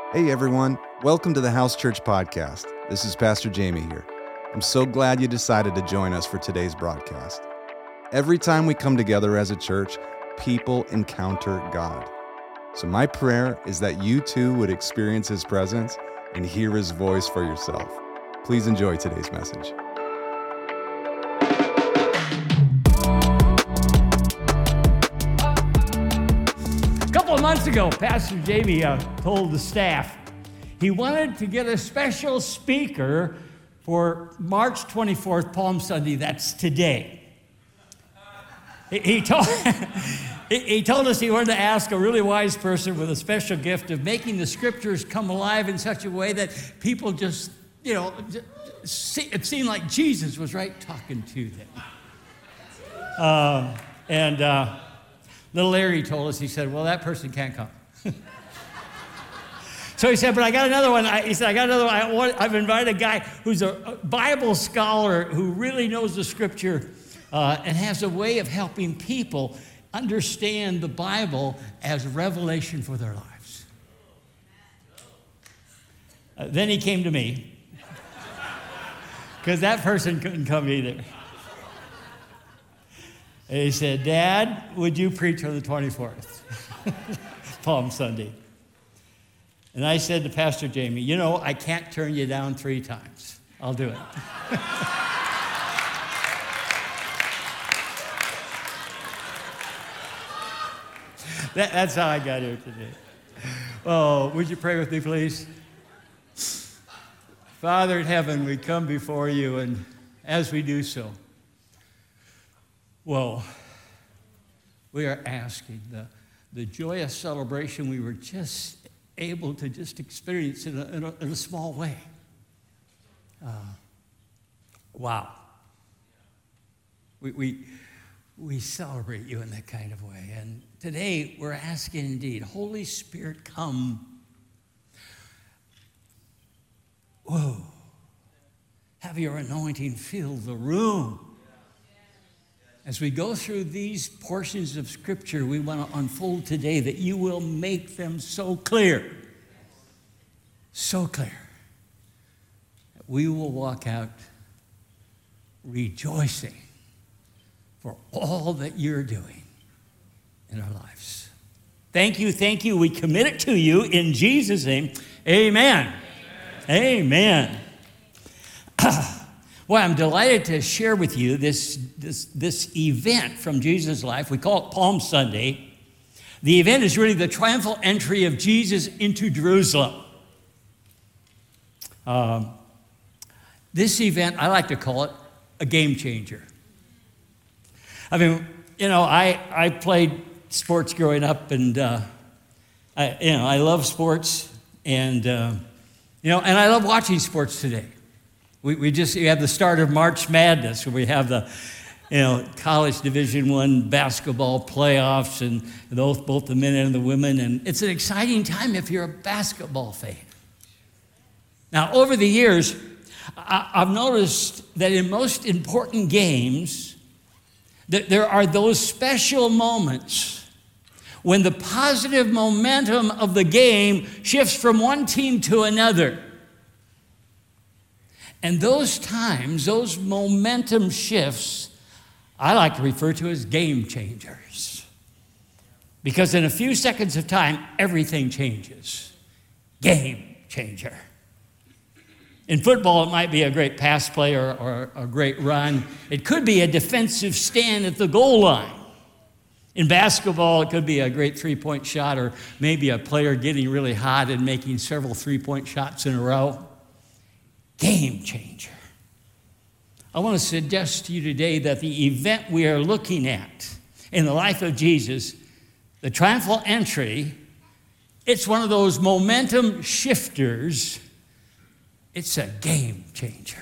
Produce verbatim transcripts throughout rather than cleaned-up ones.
Hey everyone, welcome to the House Church Podcast. This is Pastor Jamie here. I'm so glad you decided to join us for today's broadcast. Every time we come together as a church, people encounter God. So my prayer is that you too would experience His presence and hear His voice for yourself. Please enjoy today's message. A couple of months ago, Pastor Jamie uh, told the staff he wanted to get a special speaker for March twenty-fourth, Palm Sunday. That's today. He, he, told, he, he told us he wanted to ask a really wise person with a special gift of making the scriptures come alive in such a way that people just, you know, see, it seemed like Jesus was right talking to them. Uh, and uh, little Larry told us, he said, well, that person can't come. So he said, but I got another one. I, he said, I got another one. I want, I've invited a guy who's a Bible scholar who really knows the scripture uh, and has a way of helping people understand the Bible as revelation for their lives. Uh, then he came to me, because that person couldn't come either. And he said, Dad, would you preach on the twenty-fourth, Palm Sunday? And I said to Pastor Jamie, you know, I can't turn you down three times. I'll do it. that, that's how I got here today. Oh, would you pray with me, please? Father in heaven, we come before you, and as we do so, well, we are asking the, the joyous celebration we were just able to just experience in a, in a, in a small way. Uh, wow. We, we, we celebrate you in that kind of way. And today we're asking indeed, Holy Spirit, come. Whoa. Have your anointing fill the room. As we go through these portions of Scripture we want to unfold today, that you will make them so clear, so clear, that we will walk out rejoicing for all that you're doing in our lives. Thank you, thank you. We commit it to you in Jesus' name. Amen. Amen. Amen. Well, I'm delighted to share with you this, this, this event from Jesus' life. We call it Palm Sunday. The event is really the triumphal entry of Jesus into Jerusalem. Um, this event, I like to call it a game changer. I mean, you know, I, I played sports growing up, and, uh, I, you know, I love sports, and, uh, you know, and I love watching sports today. We, we just we have the start of March Madness, where we have the, you know, college Division One basketball playoffs, and both both the men and the women, and it's an exciting time if you're a basketball fan. Now, over the years, I, I've noticed that in most important games, that there are those special moments when the positive momentum of the game shifts from one team to another. And those times, those momentum shifts, I like to refer to as game changers. Because in a few seconds of time, everything changes. Game changer. In football, it might be a great pass play or, or a great run. It could be a defensive stand at the goal line. In basketball, it could be a great three-point shot, or maybe a player getting really hot and making several three-point shots in a row. Game changer. I want to suggest to you today that the event we are looking at in the life of Jesus, the triumphal entry, it's one of those momentum shifters. It's a game changer.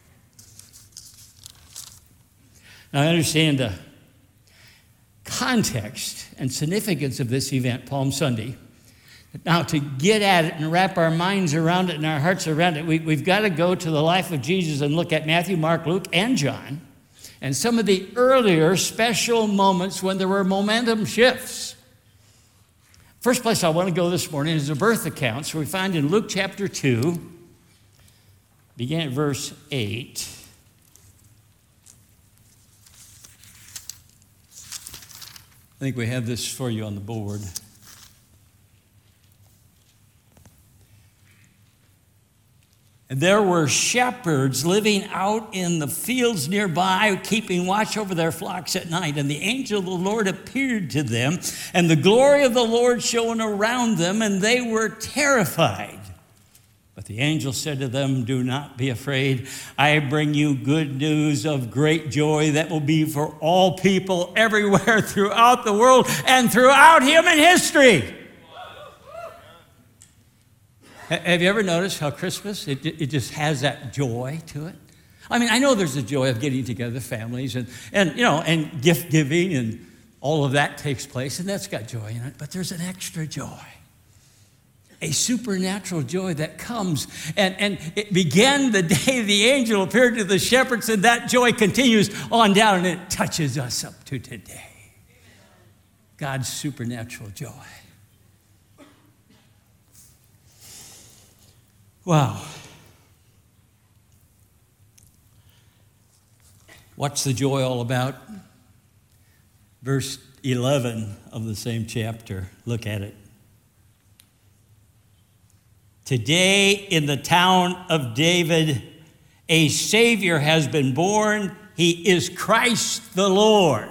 Now, I understand the context and significance of this event, Palm Sunday. Now, to get at it and wrap our minds around it and our hearts around it, we, we've got to go to the life of Jesus and look at Matthew, Mark, Luke, and John, and some of the earlier special moments when there were momentum shifts. First place I want to go this morning is the birth account. So we find in Luke chapter two, begin at verse eight. I think we have this for you on the board. And there were shepherds living out in the fields nearby, keeping watch over their flocks at night. And the angel of the Lord appeared to them, and the glory of the Lord shone around them, and they were terrified. But the angel said to them, "Do not be afraid. I bring you good news of great joy that will be for all people everywhere throughout the world and throughout human history." Have you ever noticed how Christmas, it, it just has that joy to it? I mean, I know there's a joy of getting together, families, and, and, you know, and gift giving, and all of that takes place, and that's got joy in it. But there's an extra joy, a supernatural joy that comes. And, and it began the day the angel appeared to the shepherds, and that joy continues on down, and it touches us up to today. God's supernatural joy. Wow. What's the joy all about? Verse eleven of the same chapter. Look at it. Today in the town of David, a Savior has been born. He is Christ the Lord.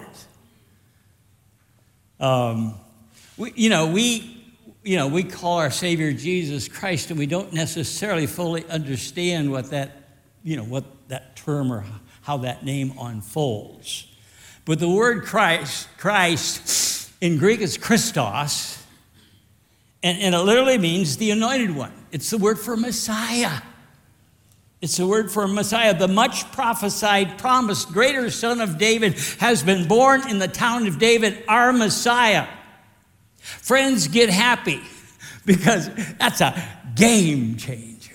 Um, we, you know, we... You know, we call our Savior Jesus Christ, and we don't necessarily fully understand what that, you know, what that term or how that name unfolds. But the word Christ, Christ in Greek is Christos, and, and it literally means the anointed one. It's the word for Messiah. It's the word for Messiah. The much prophesied, promised, greater Son of David has been born in the town of David, our Messiah. Friends, get happy, because that's a game changer.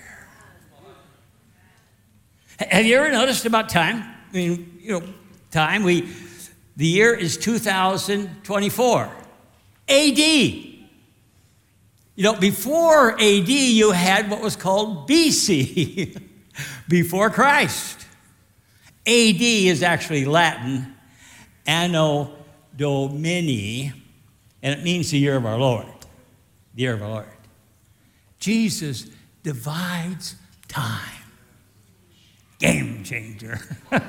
Have you ever noticed about time? I mean, you know, time, we, the year is two thousand twenty-four, A D. You know, before A D, you had what was called B C, before Christ. A D is actually Latin, Anno Domini, and it means the year of our Lord, the year of our Lord. Jesus divides time. Game changer.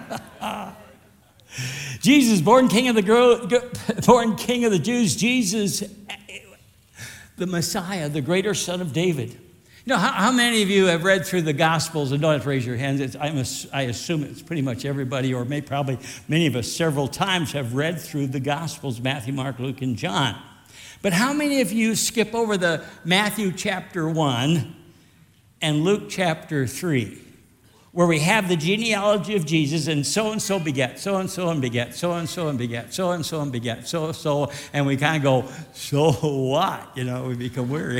Jesus, born King of the girl, born King of the Jews. Jesus, the Messiah, the greater Son of David. You know, how, how many of you have read through the Gospels? And don't have to raise your hands. It's, I'm a, I assume it's pretty much everybody, or maybe probably many of us several times have read through the Gospels, Matthew, Mark, Luke, and John. But how many of you skip over the Matthew chapter one and Luke chapter three, where we have the genealogy of Jesus, and so-and-so begat, so-and-so and begat, so-and-so and begat, so-and-so and begat, so-so, and we kind of go, so what? You know, we become weary.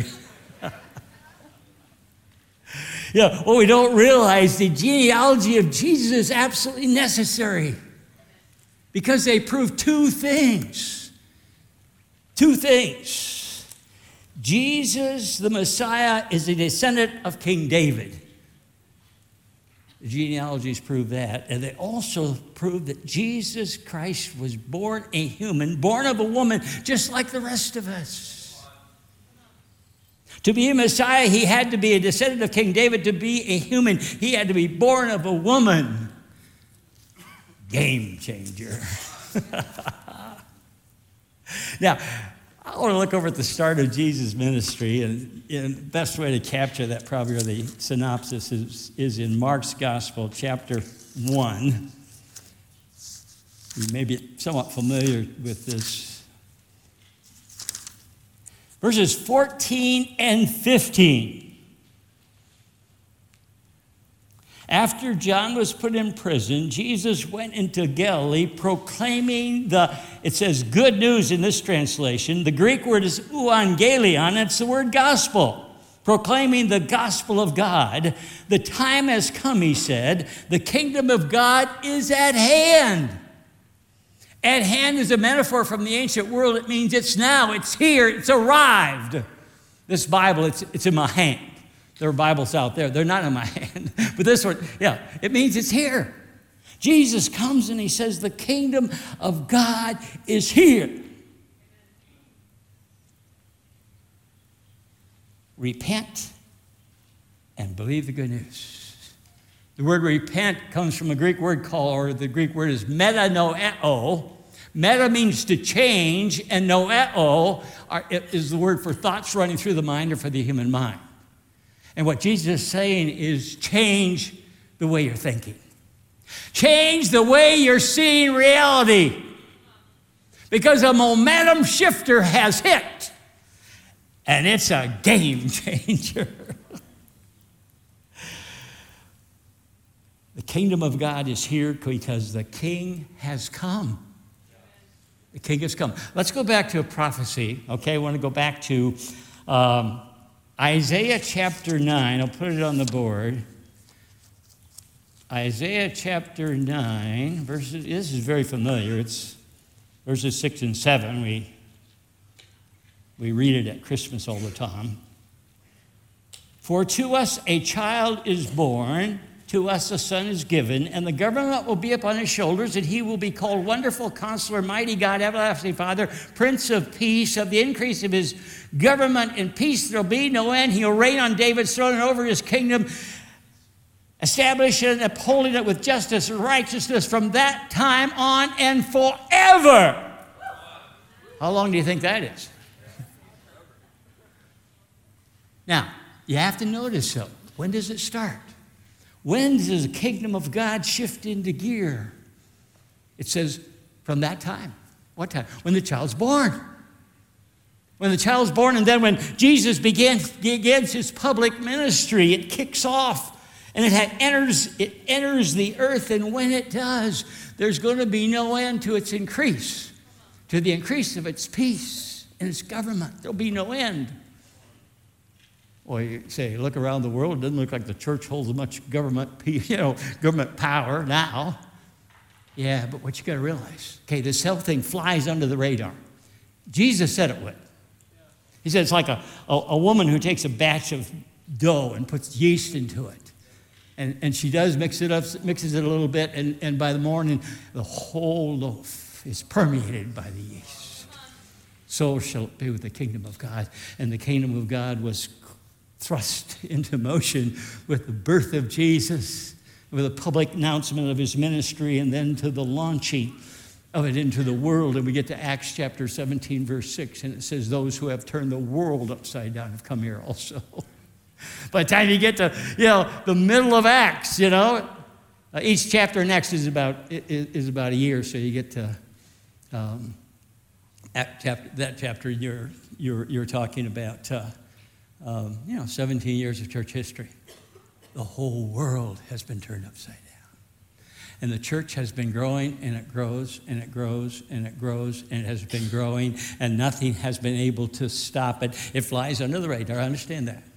Yeah, what we don't realize, the genealogy of Jesus is absolutely necessary, because they prove two things. Two things. Jesus, the Messiah, is a descendant of King David. The genealogies prove that. And they also prove that Jesus Christ was born a human, born of a woman, just like the rest of us. To be a Messiah, he had to be a descendant of King David. To be a human, he had to be born of a woman. Game changer. Now, I want to look over at the start of Jesus' ministry, and, and the best way to capture that probably, or the synopsis, is, is in Mark's Gospel, chapter one. You may be somewhat familiar with this. Verses fourteen and fifteen. After John was put in prison, Jesus went into Galilee proclaiming the, it says good news in this translation. The Greek word is euangelion. It's the word gospel. Proclaiming the gospel of God. The time has come, he said. The kingdom of God is at hand. At hand is a metaphor from the ancient world. It means it's now, it's here, it's arrived. This Bible, it's, it's in my hand. There are Bibles out there. They're not in my hand. But this one, yeah, it means it's here. Jesus comes and he says, the kingdom of God is here. Repent and believe the good news. The word repent comes from a Greek word called, or the Greek word is metanoeo. Meta means to change, and noeo are, is the word for thoughts running through the mind or for the human mind. And what Jesus is saying is change the way you're thinking. Change the way you're seeing reality. Because a momentum shifter has hit. And it's a game changer. The kingdom of God is here because the king has come. The king has come. Let's go back to a prophecy. Okay, I want to go back to um, Isaiah chapter nine. I'll put it on the board. Isaiah chapter nine, verses, this is very familiar. It's verses six and seven. We, we read it at Christmas all the time. For to us a child is born, to us a son is given, and the government will be upon his shoulders, and he will be called Wonderful Counselor, Mighty God, Everlasting Father, Prince of Peace. Of the increase of his government and peace there will be no end. He will reign on David's throne and over his kingdom, establishing and upholding it with justice and righteousness from that time on and forever. How long do you think that is? Now, you have to notice something. When does it start? When does the kingdom of God shift into gear? It says, from that time. What time? When the child's born. When the child's born, and then when Jesus begins, begins his public ministry, it kicks off. And it ha- enters, it enters the earth, and when it does, there's going to be no end to its increase, to the increase of its peace and its government. There'll be no end. Well, you say, look around the world, it doesn't look like the church holds much government, you know, government power now. Yeah, but what you got to realize, okay, this health thing flies under the radar. Jesus said it would. He said it's like a, a, a woman who takes a batch of dough and puts yeast into it. And, and she does mix it up, mixes it a little bit, and, and by the morning, the whole loaf is permeated by the yeast. So shall it be with the kingdom of God. And the kingdom of God was thrust into motion with the birth of Jesus, with a public announcement of his ministry, and then to the launching of it into the world. And we get to Acts chapter seventeen, verse six, and it says, those who have turned the world upside down have come here also. By the time you get to, you know, the middle of Acts, you know, uh, each chapter next is about is, is about a year, so you get to um, Act chapter, that chapter you're you're you're talking about. Uh, Um, you know, seventeen years of church history. The whole world has been turned upside down. And the church has been growing, and it grows, and it grows, and it grows, and it has been growing, and nothing has been able to stop it. It flies under the radar, I understand that.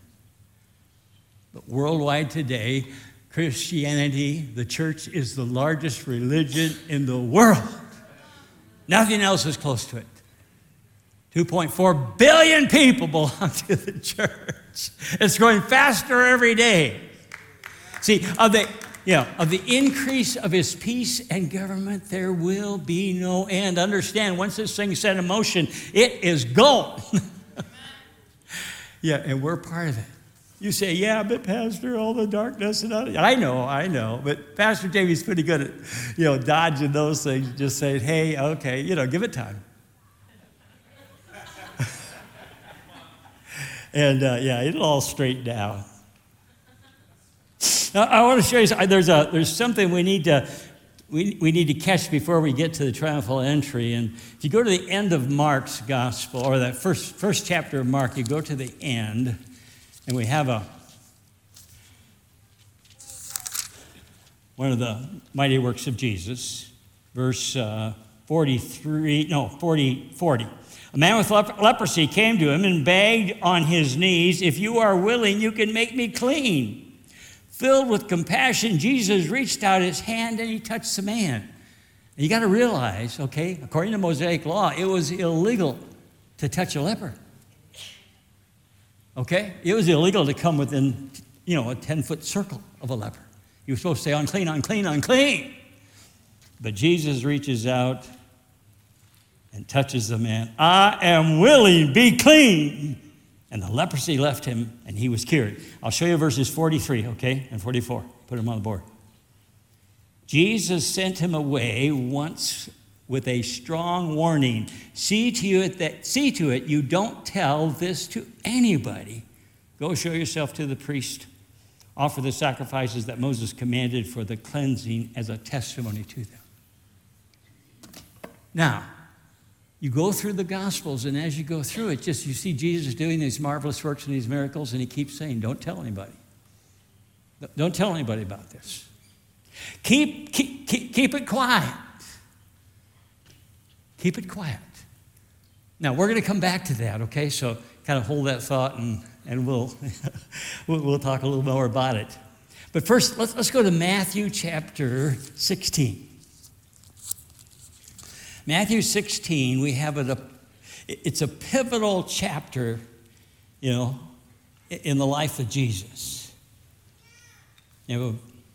But worldwide today, Christianity, the church, is the largest religion in the world. Nothing else is close to it. two point four billion people belong to the church. It's growing faster every day. See, of the, you know, of the increase of his peace and government, there will be no end. Understand, once this thing's set in motion, it is gone. Yeah, and we're part of it. You say, yeah, but Pastor, all the darkness and all that. I know, I know. But Pastor Jamie's pretty good at, you know, dodging those things, just saying, hey, okay, you know, give it time. And, uh, yeah, it'll all straighten out. Now, I want to show you, there's, a, there's something we need, to, we, we need to catch before we get to the triumphal entry. And if you go to the end of Mark's gospel, or that first, first chapter of Mark, you go to the end, and we have a one of the mighty works of Jesus, verse uh, forty-three, no, forty, forty. A man with lep- leprosy came to him and begged on his knees, if you are willing, you can make me clean. Filled with compassion, Jesus reached out his hand and he touched the man. You got to realize, okay, according to Mosaic law, it was illegal to touch a leper. Okay? It was illegal to come within, you know, a ten-foot circle of a leper. You were supposed to say, unclean, unclean, unclean. But Jesus reaches out and touches the man. I am willing, be clean. And the leprosy left him, and he was cured. I'll show you verses forty-three, okay, and forty-four. Put them on the board. Jesus sent him away once with a strong warning. See to it that see to it you don't tell this to anybody. Go show yourself to the priest. Offer the sacrifices that Moses commanded for the cleansing as a testimony to them. Now, you go through the Gospels, and as you go through it, just you see Jesus doing these marvelous works and these miracles, and he keeps saying, don't tell anybody. Don't tell anybody about this. Keep, keep, keep, keep it quiet. Keep it quiet. Now, we're going to come back to that, okay? So kind of hold that thought, and, and we'll, we'll, we'll talk a little more about it. But first, let's, let's go to Matthew chapter sixteen. Matthew sixteen, we have it a, it's a pivotal chapter, you know, in the life of Jesus. You know,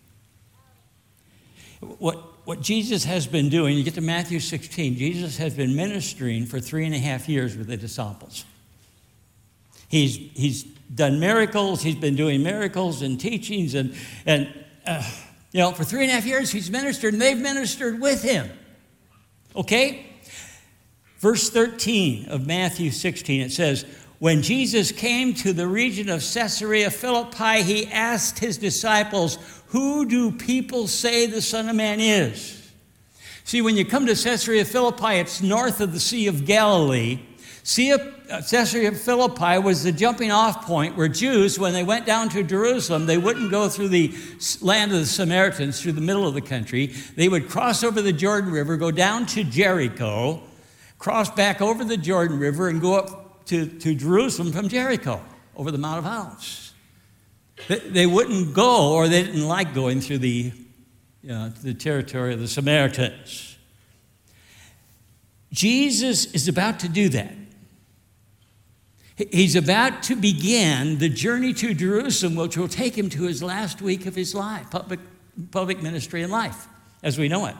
what, what Jesus has been doing, you get to Matthew sixteen, Jesus has been ministering for three and a half years with the disciples. He's, he's done miracles, he's been doing miracles and teachings, and, and uh, you know, for three and a half years he's ministered, and they've ministered with him. Okay? Verse thirteen of Matthew sixteen, it says, when Jesus came to the region of Caesarea Philippi, he asked his disciples, who do people say the Son of Man is? See, when you come to Caesarea Philippi, it's north of the Sea of Galilee. Caesarea Philippi was the jumping off point where Jews, when they went down to Jerusalem, they wouldn't go through the land of the Samaritans, through the middle of the country. They would cross over the Jordan River, go down to Jericho, cross back over the Jordan River, and go up to, to Jerusalem from Jericho, over the Mount of Olives. They wouldn't go, or they didn't like going through the, you know, the territory of the Samaritans. Jesus is about to do that. He's about to begin the journey to Jerusalem, which will take him to his last week of his life, public, public ministry and life, as we know it.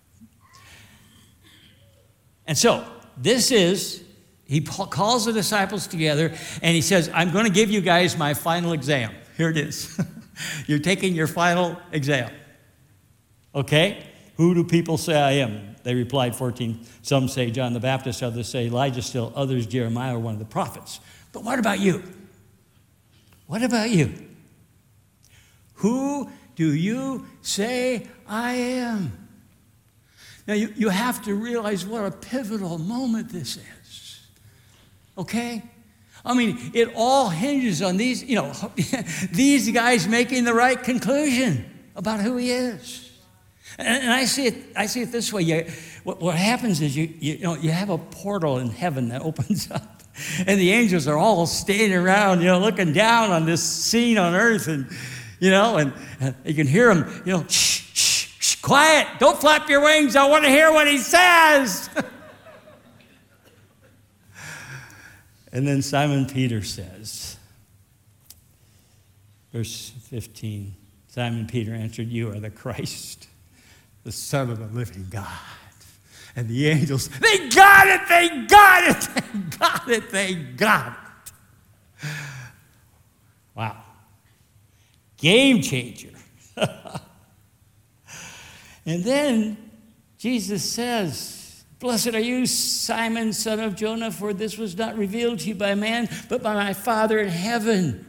And so, this is, he calls the disciples together, and he says, I'm going to give you guys my final exam. Here it is. You're taking your final exam. Okay? Who do people say I am? They replied, fourteen. Some say John the Baptist, others say Elijah still, others Jeremiah or one of the prophets. But what about you? What about you? Who do you say I am? Now, you, you have to realize what a pivotal moment this is. Okay? I mean, it all hinges on these, you know, these guys making the right conclusion about who he is. And I see it. I see it this way. You, what, what happens is you, you, you know, you have a portal in heaven that opens up, and the angels are all standing around, you know, looking down on this scene on earth, and you know, and, and you can hear them, you know, shh, shh, shh, quiet, don't flap your wings. I want to hear what he says. And then Simon Peter says, verse fifteen. Simon Peter answered, "You are the Christ, the Son of the living God." And the angels, they got it, they got it, they got it, they got it. Wow. Game changer. And then Jesus says, "Blessed are you, Simon, son of Jonah, for this was not revealed to you by man, but by my Father in heaven."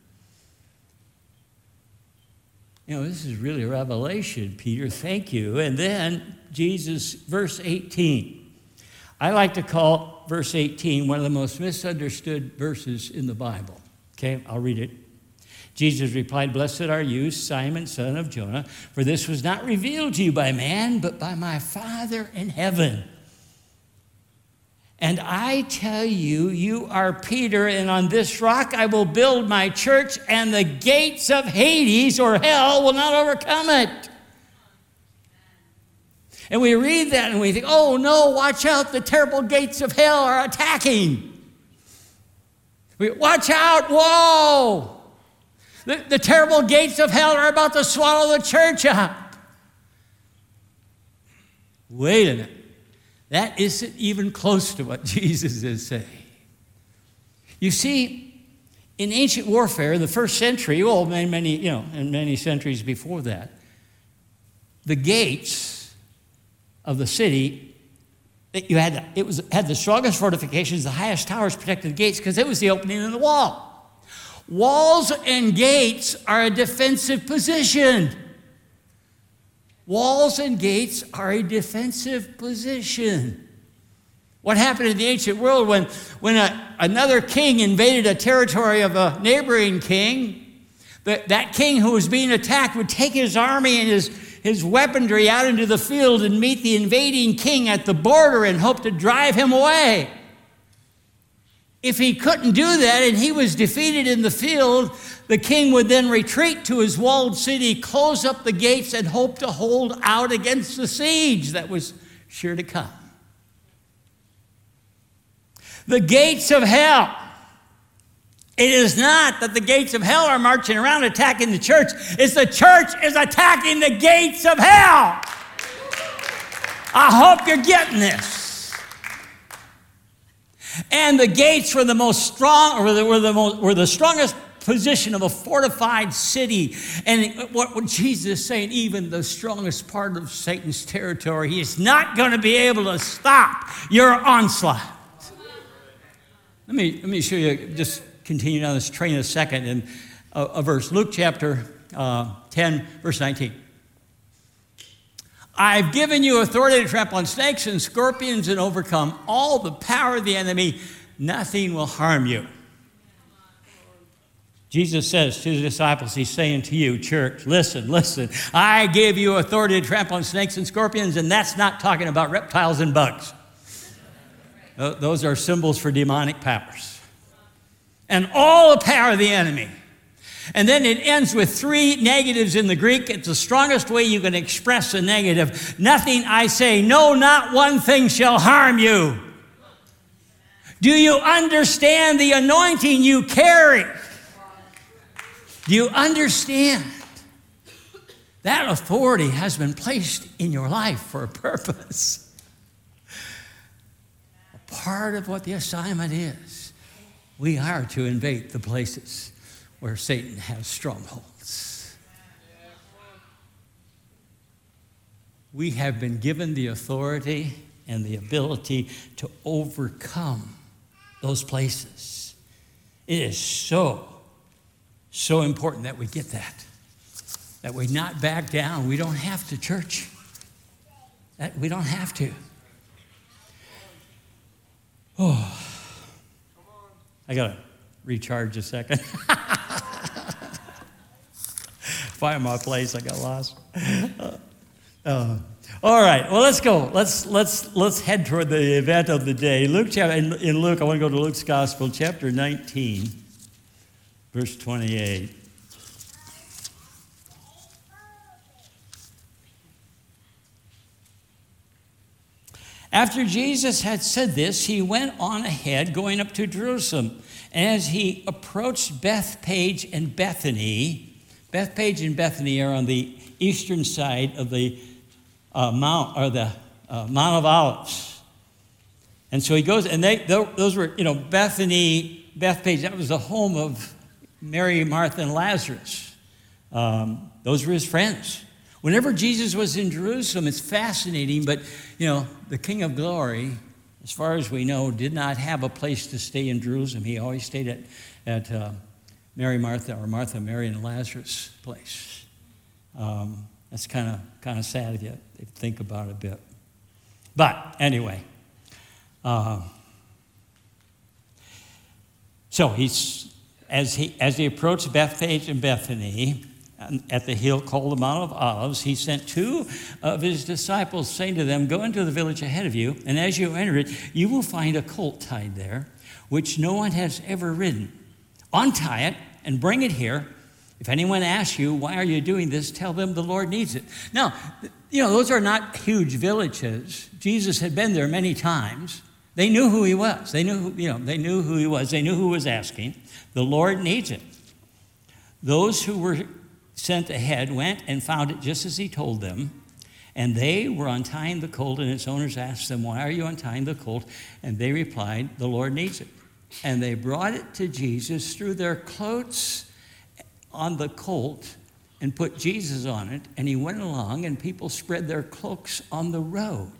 You know, this is really a revelation, Peter. Thank you. And then Jesus, verse eighteen. I like to call verse eighteen one of the most misunderstood verses in the Bible. Okay, I'll read it. Jesus replied, "Blessed are you, Simon, son of Jonah, for this was not revealed to you by man, but by my Father in heaven. And I tell you, you are Peter, and on this rock I will build my church, and the gates of Hades or hell will not overcome it." And we read that and we think, oh no, watch out, the terrible gates of hell are attacking. We, watch out, whoa! The, the terrible gates of hell are about to swallow the church up. Wait a minute. That isn't even close to what Jesus is saying. You see, in ancient warfare, the first century, well, many, many, you know, and many centuries before that, the gates of the city, you had it was had the strongest fortifications, the highest towers protected the gates because it was the opening in the wall. Walls and gates are a defensive position. Walls and gates are a defensive position. What happened in the ancient world when, when a, another king invaded a territory of a neighboring king, the, that king who was being attacked would take his army and his, his weaponry out into the field and meet the invading king at the border and hope to drive him away. If he couldn't do that and he was defeated in the field, the king would then retreat to his walled city, close up the gates, and hope to hold out against the siege that was sure to come. The gates of hell. It is not that the gates of hell are marching around attacking the church. It's the church is attacking the gates of hell. I hope you're getting this. And the gates were the most strong, or were the, most, were the strongest position of a fortified city. And what, what Jesus is saying, even the strongest part of Satan's territory, he is not going to be able to stop your onslaught. Let me, let me show you, just continue on this train a second in a, a verse. Luke chapter uh, ten, verse nineteen. I've given you authority to trample on snakes and scorpions and overcome all the power of the enemy. Nothing will harm you. Jesus says to the disciples, he's saying to you, church, listen, listen. I gave you authority to trample on snakes and scorpions, and that's not talking about reptiles and bugs. Those are symbols for demonic powers. And all the power of the enemy. And then it ends with three negatives in the Greek. It's the strongest way you can express a negative. Nothing, I say, no, not one thing shall harm you. Do you understand the anointing you carry? Do you understand? That authority has been placed in your life for a purpose. A part of what the assignment is, we are to invade the places where Satan has strongholds. We have been given the authority and the ability to overcome those places. It is so, so important that we get that. That we not back down. We don't have to, church. That we don't have to. Oh, I got to recharge a second. Find my place. I got lost. Uh, uh, all right. Well, let's go. Let's let's let's head toward the event of the day. Luke chapter in, in Luke. I want to go to Luke's Gospel, chapter nineteen, verse twenty-eight. After Jesus had said this, he went on ahead, going up to Jerusalem. And as he approached Bethphage and Bethany, Bethphage and Bethany are on the eastern side of the uh, Mount, or the uh, Mount of Olives. And so he goes, and they those were, you know, Bethany, Bethphage, that was the home of Mary, Martha, and Lazarus. Um, those were his friends. Whenever Jesus was in Jerusalem, it's fascinating, but, you know, the King of Glory, as far as we know, did not have a place to stay in Jerusalem. He always stayed at, at uh, Mary, Martha, or Martha, Mary, and Lazarus' place. Um, that's kind of kind of sad if you think about it a bit. But anyway, uh, so he's as he as he approached Bethphage and Bethany, at the hill called the Mount of Olives, he sent two of his disciples, saying to them, go into the village ahead of you, and as you enter it, you will find a colt tied there, which no one has ever ridden. Untie it and bring it here. If anyone asks you, why are you doing this, tell them the Lord needs it. Now, you know, those are not huge villages. Jesus had been there many times. They knew who he was. They knew, who, you know, they knew who he was. They knew who was asking. The Lord needs it. Those who were sent ahead went and found it just as he told them. And they were untying the colt, and its owners asked them, "Why are you untying the colt?" And they replied, "The Lord needs it." And they brought it to Jesus, threw their cloaks on the colt, and put Jesus on it. And he went along, and people spread their cloaks on the road.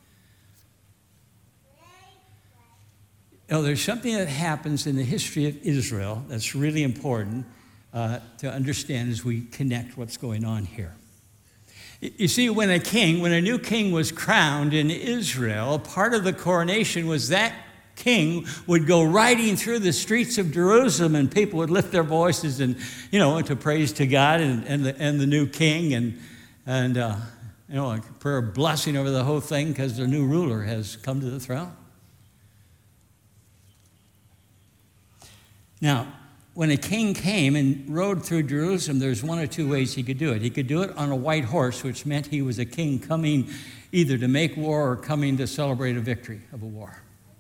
You know, there's something that happens in the history of Israel that's really important uh, to understand as we connect what's going on here. You see, when a king, when a new king was crowned in Israel, part of the coronation was that king would go riding through the streets of Jerusalem, and people would lift their voices and, you know, to praise to God and, and, the, and the new king, and, and uh, you know, a prayer of blessing over the whole thing because the new ruler has come to the throne. Now, when a king came and rode through Jerusalem, there's one or two ways he could do it. He could do it on a white horse, which meant he was a king coming either to make war or coming to celebrate a victory of a war.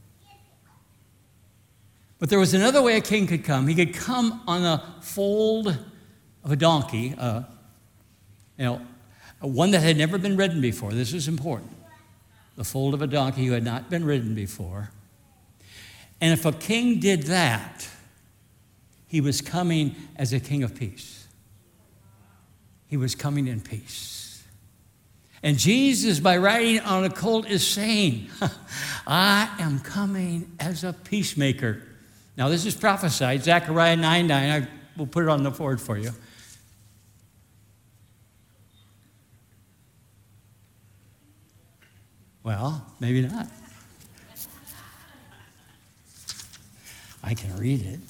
But there was another way a king could come. He could come on a foal of a donkey, uh, you know, one that had never been ridden before. This is important. The foal of a donkey who had not been ridden before. And if a king did that, he was coming as a king of peace. He was coming in peace. And Jesus, by riding on a colt, is saying, "I am coming as a peacemaker." Now, this is prophesied, Zechariah nine nine. I will put it on the board for you. Well, maybe not. I can read it.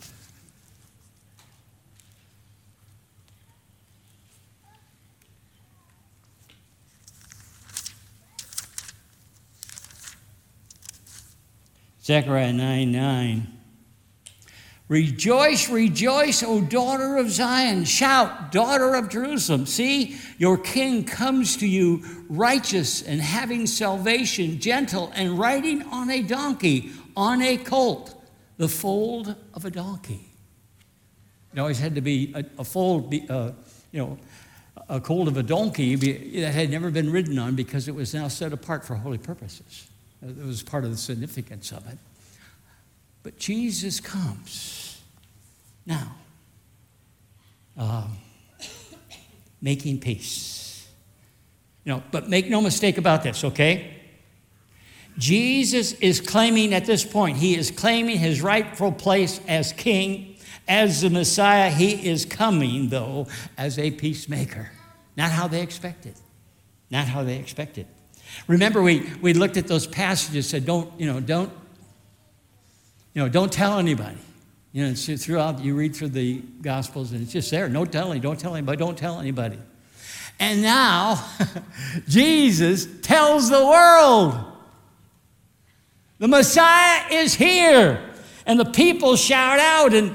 Zechariah nine nine. "Rejoice, rejoice, O daughter of Zion. Shout, daughter of Jerusalem. See, your king comes to you, righteous and having salvation, gentle and riding on a donkey, on a colt, the foal of a donkey." It always had to be a, a foal, be, uh, you know, a colt of a donkey be, that had never been ridden on because it was now set apart for holy purposes. It was part of the significance of it. But Jesus comes now, um, making peace. You know, but make no mistake about this, okay? Jesus is claiming at this point, he is claiming his rightful place as king, as the Messiah. He is coming, though, as a peacemaker. Not how they expected. Not how they expected. Remember, we, we looked at those passages, said, don't, you know, don't, you know, don't tell anybody. You know, it's throughout, you read through the Gospels, and it's just there. Don't tell anybody, don't tell anybody, don't tell anybody. And now, Jesus tells the world, the Messiah is here. And the people shout out, and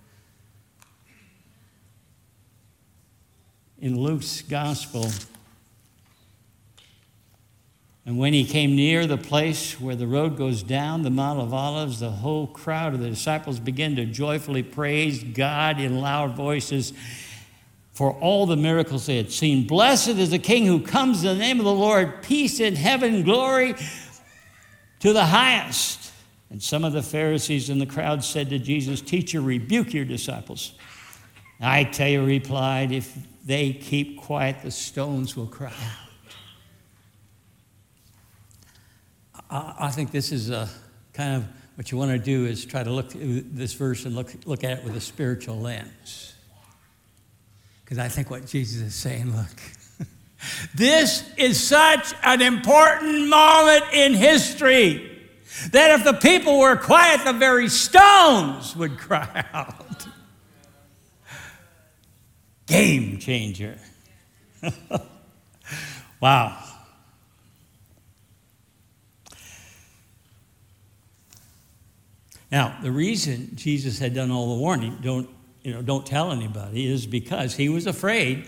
in Luke's Gospel, "And when he came near the place where the road goes down the Mount of Olives, the whole crowd of the disciples began to joyfully praise God in loud voices for all the miracles they had seen. Blessed is the King who comes in the name of the Lord, peace in heaven, glory to the highest." And some of the Pharisees in the crowd said to Jesus, "Teacher, rebuke your disciples." "I tell you," he replied, "if they keep quiet, the stones will cry out." I think this is a kind of what you want to do is try to look at this verse and look, look at it with a spiritual lens. Because I think what Jesus is saying, look, this is such an important moment in history that if the people were quiet, the very stones would cry out. Game changer. Wow. Now, the reason Jesus had done all the warning, don't, you know, don't tell anybody, is because he was afraid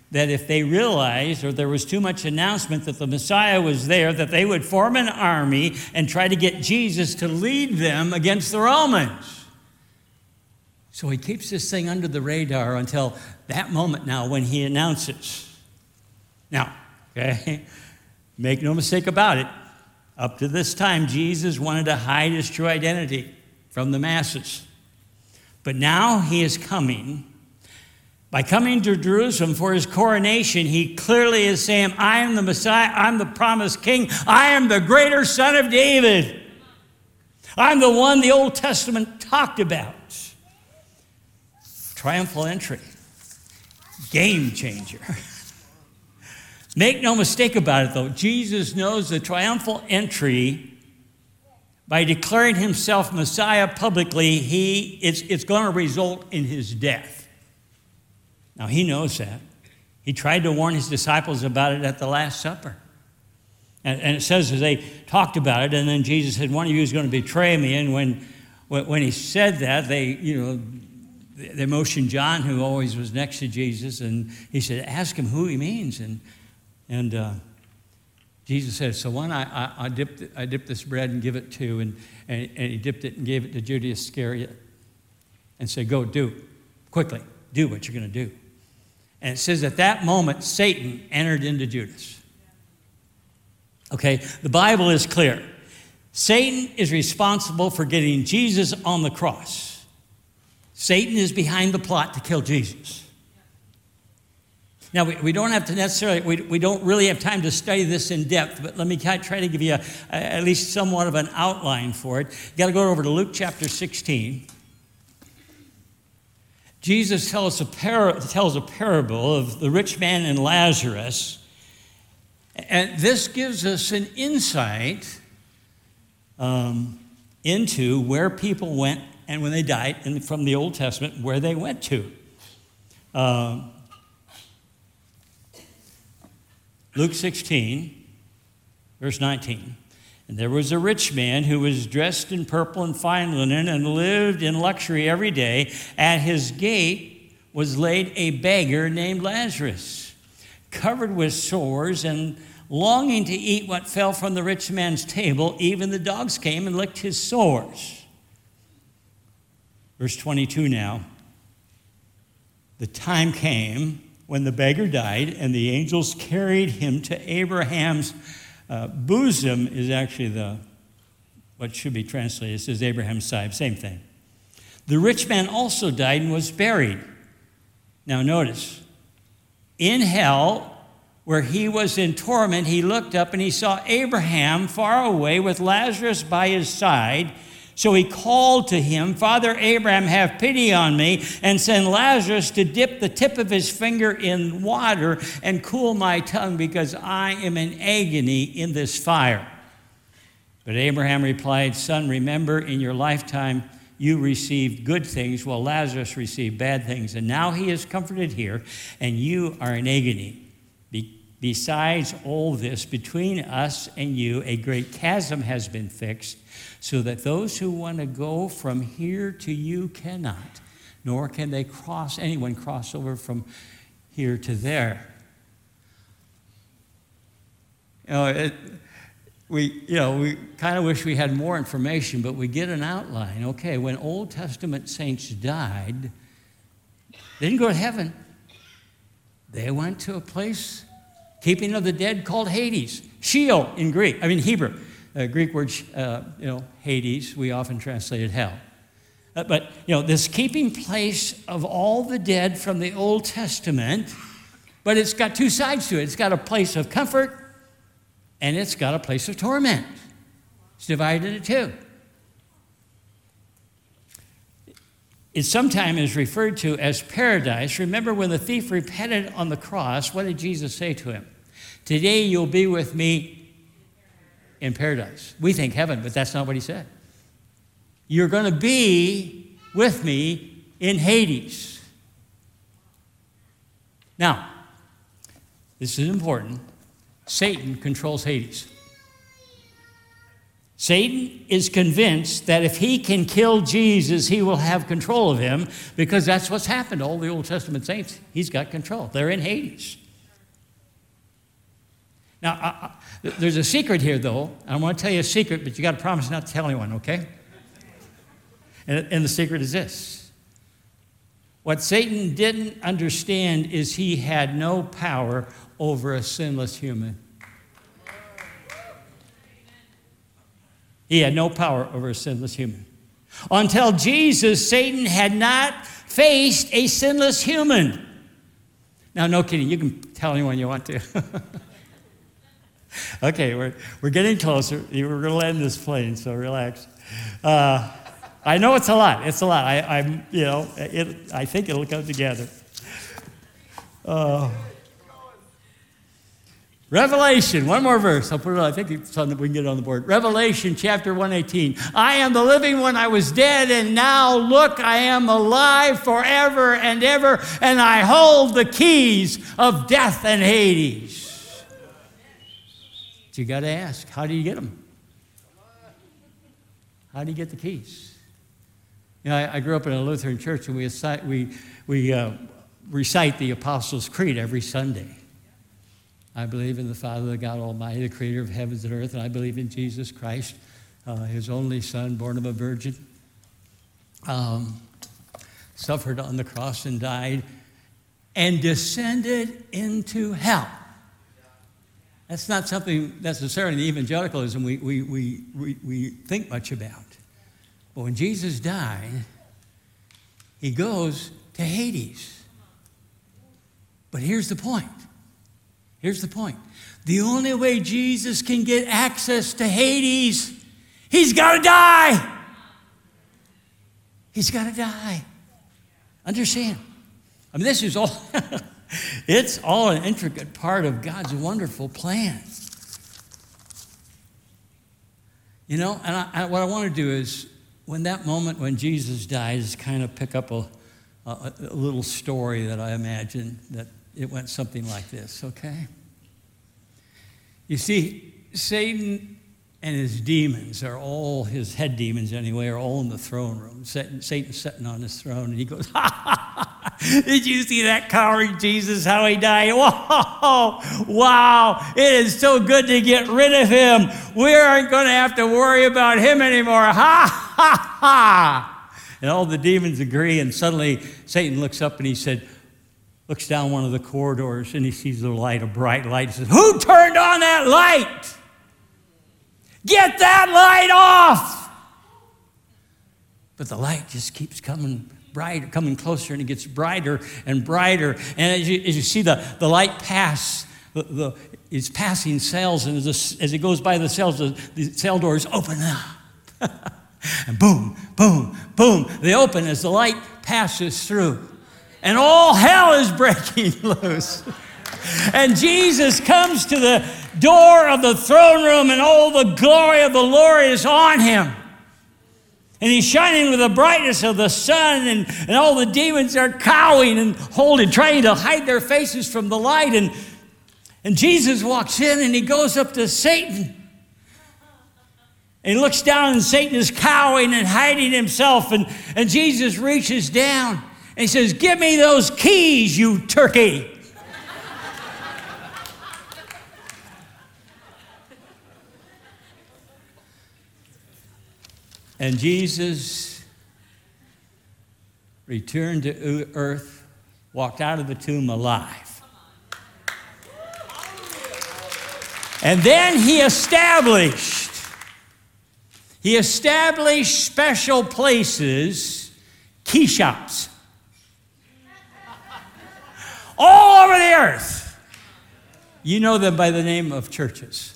that if they realized or there was too much announcement that the Messiah was there, that they would form an army and try to get Jesus to lead them against the Romans. So he keeps this thing under the radar until that moment now when he announces. Now, okay, make no mistake about it. Up to this time, Jesus wanted to hide his true identity from the masses. But now he is coming. By coming to Jerusalem for his coronation, he clearly is saying, I am the Messiah, I'm the promised king, I am the greater son of David. I'm the one the Old Testament talked about. Triumphal entry. Game changer. Make no mistake about it, though. Jesus knows the triumphal entry, by declaring himself Messiah publicly, he, it's, it's going to result in his death. Now, he knows that. He tried to warn his disciples about it at the Last Supper. And, and it says as they talked about it, and then Jesus said, one of you is going to betray me. And when, when he said that, they, you know, they motioned John, who always was next to Jesus, and he said, ask him who he means. And, and uh, Jesus said, so one, I, I, I, dipped, I dipped this bread and give it to, and, and, and he dipped it and gave it to Judas Iscariot and said, go do, quickly, do what you're going to do. And it says at that moment, Satan entered into Judas. Okay, the Bible is clear. Satan is responsible for getting Jesus on the cross. Satan is behind the plot to kill Jesus. Now, we, we don't have to necessarily, we, we don't really have time to study this in depth, but let me try to give you a, a, at least somewhat of an outline for it. You got to go over to Luke chapter sixteen. Jesus tells a, par- tells a parable of the rich man and Lazarus, and this gives us an insight um, into where people went and when they died, and from the Old Testament, where they went to. Um, Luke sixteen, verse nineteen. And there was a rich man who was dressed in purple and fine linen and lived in luxury every day. At his gate was laid a beggar named Lazarus, covered with sores and longing to eat what fell from the rich man's table. Even the dogs came and licked his sores. Verse twenty-two now. The time came when the beggar died, and the angels carried him to Abraham's Uh, bosom is actually the, what should be translated, it says Abraham's side, same thing. The rich man also died and was buried. Now notice, in hell, where he was in torment, he looked up and he saw Abraham far away with Lazarus by his side. So he called to him, Father Abraham, have pity on me, and send Lazarus to dip the tip of his finger in water and cool my tongue, because I am in agony in this fire. But Abraham replied, Son, remember in your lifetime you received good things, while Lazarus received bad things. And now he is comforted here, and you are in agony. Be- besides all this, between us and you, a great chasm has been fixed, so that those who want to go from here to you cannot, nor can they cross, anyone cross over from here to there. You know, it, we, you know, we kind of wish we had more information, but we get an outline. Okay, when Old Testament saints died, they didn't go to heaven. They went to a place, keeping of the dead, called Hades. Sheol in Greek, I mean Hebrew. Uh, Greek word, uh, you know, Hades, we often translated hell. Uh, but, you know, this keeping place of all the dead from the Old Testament, but it's got two sides to it. It's got a place of comfort, and it's got a place of torment. It's divided into two. It sometimes is referred to as paradise. Remember when the thief repented on the cross, what did Jesus say to him? Today you'll be with me in paradise. We think heaven, but that's not what he said. You're going to be with me in Hades. Now, this is important. Satan controls Hades. Satan is convinced that if he can kill Jesus, he will have control of him, because that's what's happened to all the Old Testament saints. He's got control. They're in Hades. Now, I, I, there's a secret here, though. I want to tell you a secret, but you got to promise not to tell anyone, okay? And, and the secret is this. What Satan didn't understand is he had no power over a sinless human. He had no power over a sinless human. Until Jesus, Satan had not faced a sinless human. Now, no kidding. You can tell anyone you want to. Okay, we're, we're getting closer. We're going to land this plane, so relax. Uh, I know it's a lot. It's a lot. I, I'm, you know, it, I think it'll come together. Uh, Revelation, one more verse. I'll put it on. I think it's on, we can get it on the board. Revelation chapter one eighteen. I am the living one. I was dead, and now look, I am alive forever and ever, and I hold the keys of death and Hades. But you got to ask, how do you get them? How do you get the keys? You know, I, I grew up in a Lutheran church, and we we we uh, recite the Apostles' Creed every Sunday. I believe in the Father, the God Almighty, the creator of heavens and earth, and I believe in Jesus Christ, uh, his only Son, born of a virgin, um, suffered on the cross and died, and descended into hell. That's not something necessarily in evangelicalism we, we, we, we, we think much about. But when Jesus died, he goes to Hades. But here's the point. Here's the point. The only way Jesus can get access to Hades, he's got to die. He's got to die. Understand? I mean, this is all, it's all an intricate part of God's wonderful plan. You know, and I, I, what I want to do is, when that moment when Jesus dies, is kind of pick up a, a, a little story that I imagine that it went something like this, okay? You see, Satan and his demons are all, his head demons anyway, are all in the throne room. Satan, Satan's sitting on his throne, and he goes, ha, ha, ha, did you see that coward Jesus, how he died? Whoa, wow, it is so good to get rid of him. We aren't going to have to worry about him anymore. Ha, ha, ha. And all the demons agree, and suddenly Satan looks up and he said, looks down one of the corridors, and he sees the light, a bright light. He says, who turned on that light? Get that light off! But the light just keeps coming brighter, coming closer, and it gets brighter and brighter. And as you, as you see the, the light pass, the, the, it's passing cells, and as, the, as it goes by the cells, the, the cell doors open up. And boom, boom, boom. They open as the light passes through. And all hell is breaking loose. And Jesus comes to the door of the throne room, and all the glory of the Lord is on him. And he's shining with the brightness of the sun, and, and all the demons are cowering and holding, trying to hide their faces from the light. And, and Jesus walks in, and he goes up to Satan. And he looks down, and Satan is cowering and hiding himself. And, and Jesus reaches down. And he says, give me those keys, you turkey. And Jesus returned to earth, walked out of the tomb alive. And then he established, he established special places, key shops. All over the earth. You know them by the name of churches.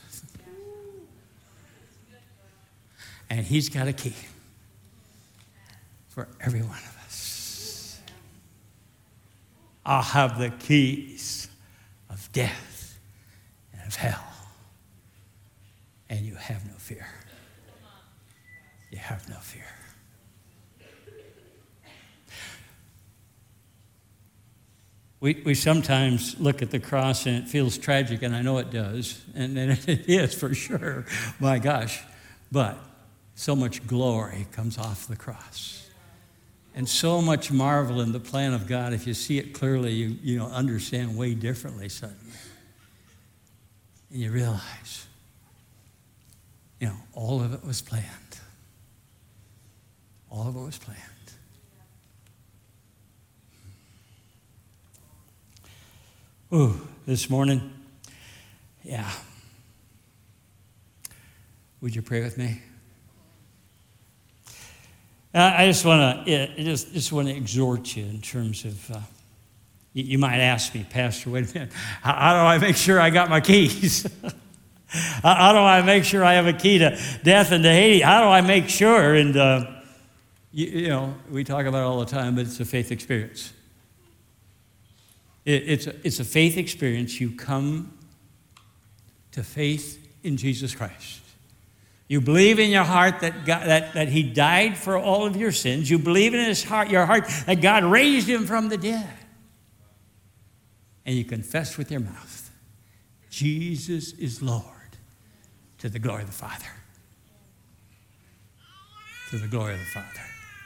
And he's got a key for every one of us. I'll have the keys of death and of hell. And you have no fear. You have no fear. We, we sometimes look at the cross and it feels tragic, and I know it does, and, and it is for sure, my gosh. But so much glory comes off the cross. And so much marvel in the plan of God. If you see it clearly, you, you know, understand way differently suddenly. And you realize, you know, all of it was planned. All of it was planned. Ooh, this morning, yeah. Would you pray with me? I just want to just, just want to exhort you in terms of, uh, you, you might ask me, Pastor, wait a minute, how, how do I make sure I got my keys? how, how do I make sure I have a key to death and to Hades? How do I make sure? And, uh, you, you know, we talk about it all the time, but it's a faith experience. It, it's, a, it's a faith experience. You come to faith in Jesus Christ. You believe in your heart that, God, that, that he died for all of your sins. You believe in his heart, your heart that God raised him from the dead. And you confess with your mouth, Jesus is Lord, to the glory of the Father. To the glory of the Father.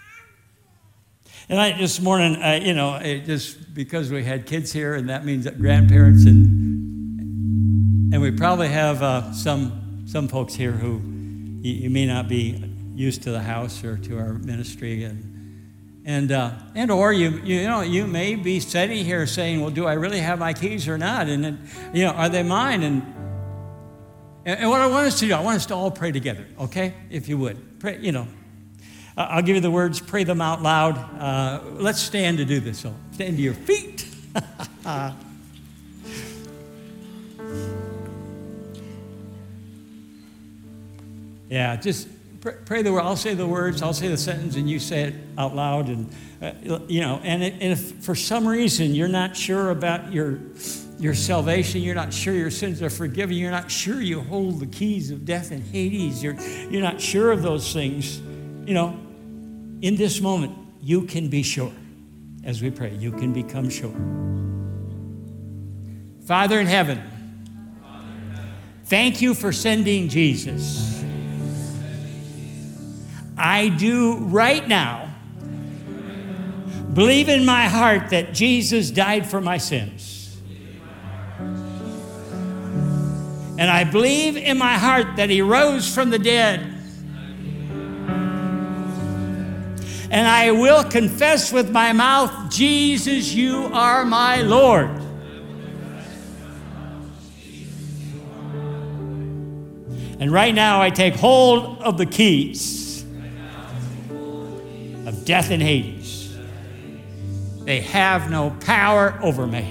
And I, this morning, uh, you know, it just because we had kids here, and that means that grandparents, and and we probably have uh, some some folks here who you, you may not be used to the house or to our ministry, and and uh, and or you you know you may be sitting here saying, well, do I really have my keys or not? And then, you know, are they mine? And and what I want us to do, I want us to all pray together, okay? If you would pray, you know. I'll give you the words, pray them out loud. Uh, let's stand to do this. So stand to your feet. Yeah, just pray, pray the word. I'll say the words, I'll say the sentence, and you say it out loud. And, uh, you know, and, it, and if for some reason you're not sure about your, your salvation, you're not sure your sins are forgiven, you're not sure you hold the keys of death and Hades, you're, you're not sure of those things, you know, in this moment, you can be sure. As we pray, you can become sure. Father in heaven, thank you for sending Jesus. I do right now believe in my heart that Jesus died for my sins. And I believe in my heart that he rose from the dead. And I will confess with my mouth, Jesus, you are my Lord. And right now I take hold of the keys of death and Hades. They have no power over me.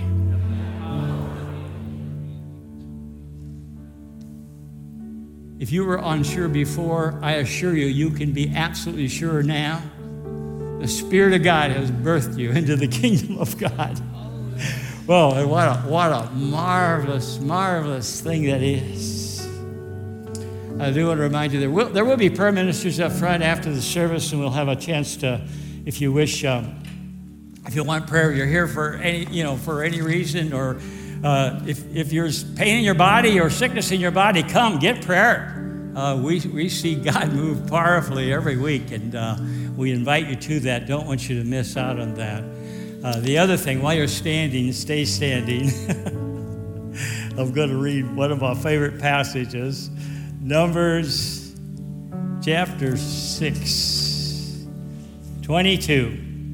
If you were unsure before, I assure you, you can be absolutely sure now. The Spirit of God has birthed you into the kingdom of God. Well, and what a, what a marvelous, marvelous thing that is. I do want to remind you, there will, there will be prayer ministers up front after the service, and we'll have a chance to, if you wish, um, if you want prayer, you're here for any, you know, for any reason, or uh, if, if there's pain in your body or sickness in your body, come, get prayer. Uh, we, we see God move powerfully every week, and uh, we invite you to that. Don't want you to miss out on that. Uh, the other thing, while you're standing, stay standing. I'm going to read one of my favorite passages, Numbers chapter six, twenty-two.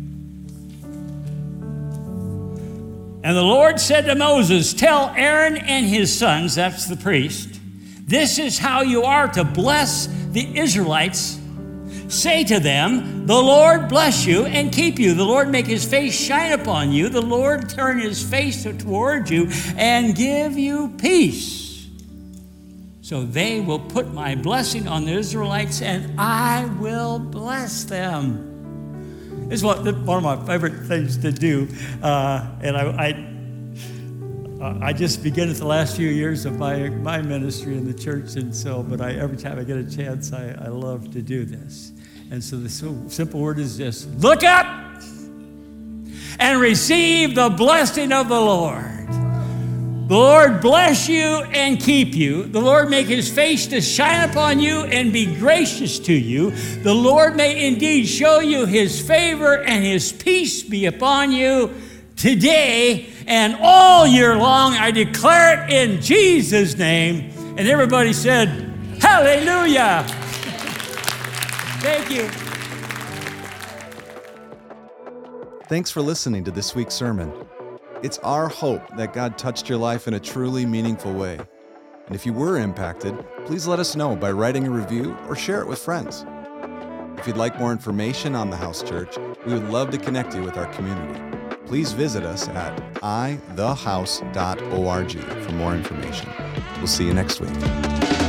And the Lord said to Moses, tell Aaron and his sons, that's the priest, this is how you are to bless the Israelites. Say to them, the Lord bless you and keep you. The Lord make his face shine upon you. The Lord turn his face toward you and give you peace. So they will put my blessing on the Israelites, and I will bless them. This is what, one of my favorite things to do. Uh, and I, I I just begin at the last few years of my, my ministry in the church, and so, but I, every time I get a chance, I, I love to do this. And so the simple word is this: look up and receive the blessing of the Lord. The Lord bless you and keep you. The Lord make his face to shine upon you and be gracious to you. The Lord may indeed show you his favor and his peace be upon you today and all year long. I declare it in Jesus' name. And everybody said, hallelujah. Thank you. Thanks for listening to this week's sermon. It's our hope that God touched your life in a truly meaningful way. And if you were impacted, please let us know by writing a review or share it with friends. If you'd like more information on the House Church, we would love to connect you with our community. Please visit us at i the house dot org for more information. We'll see you next week.